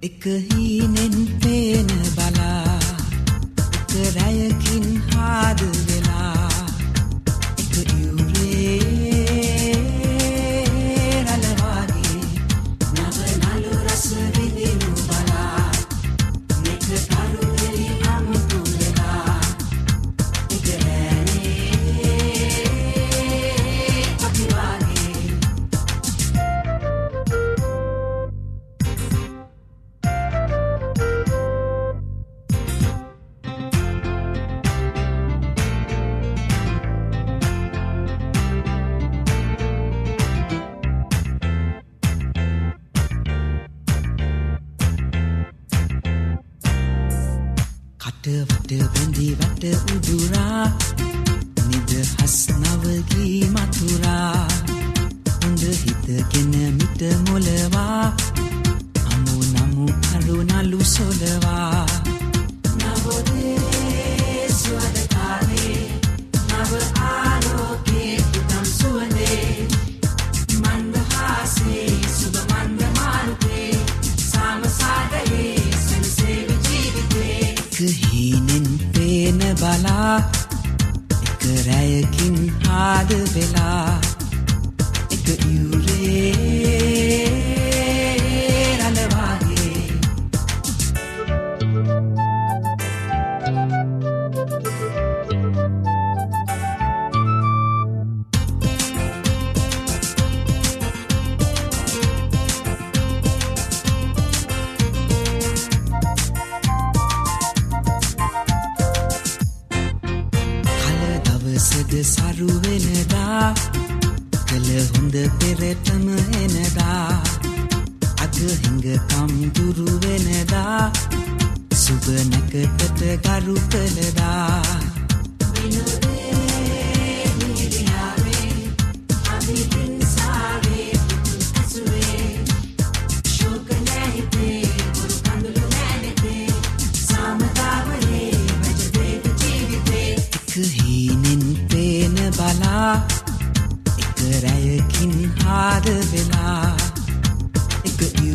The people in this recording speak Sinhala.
එක හීනෙන් පේන බලා එක රැයකින් හාද වෙලා එක යුරේ රලවාගේ නව නලු රස විඳිනු බලා මෙක කරුවෙලි අමුතු වෙලා එක රැනේ අපිවාගේ වට බැඳි වැට උදුරා නිදහස් නවගී මතුරා හොඳ හිතගෙන මිට මොලවා අමු නමු අලු නලු සොලවා නවෝදේ සුවදකාරේ නව ආලෝකේ පුතම් සුවනේ මන්දහාසේ සුබ මන්ද මාරුතේ සාමසාගයේ සෙනසේව ජීවිතේ හීනෙන් පේන බලා එක රැයකින් හාද වෙලා එක යුරේ රලවාගේ සද සරු වෙනදා කළ හොඳ පෙරටම එනදා අද හිඟකම් දුරු වෙනදා සුබ නැකටට ගරු කළදා විනෝදේ නිදියාවේ අවිහිං සාවේ පුතු ඇසුවේ ශෝක නැහිතේ පුරු කඳුළු නැනෙතේ සාමතාවයේ වජදේක ජීවිතේ එක හීනෙන් පේන බලා එක රැයකින් හාද වෙලා එක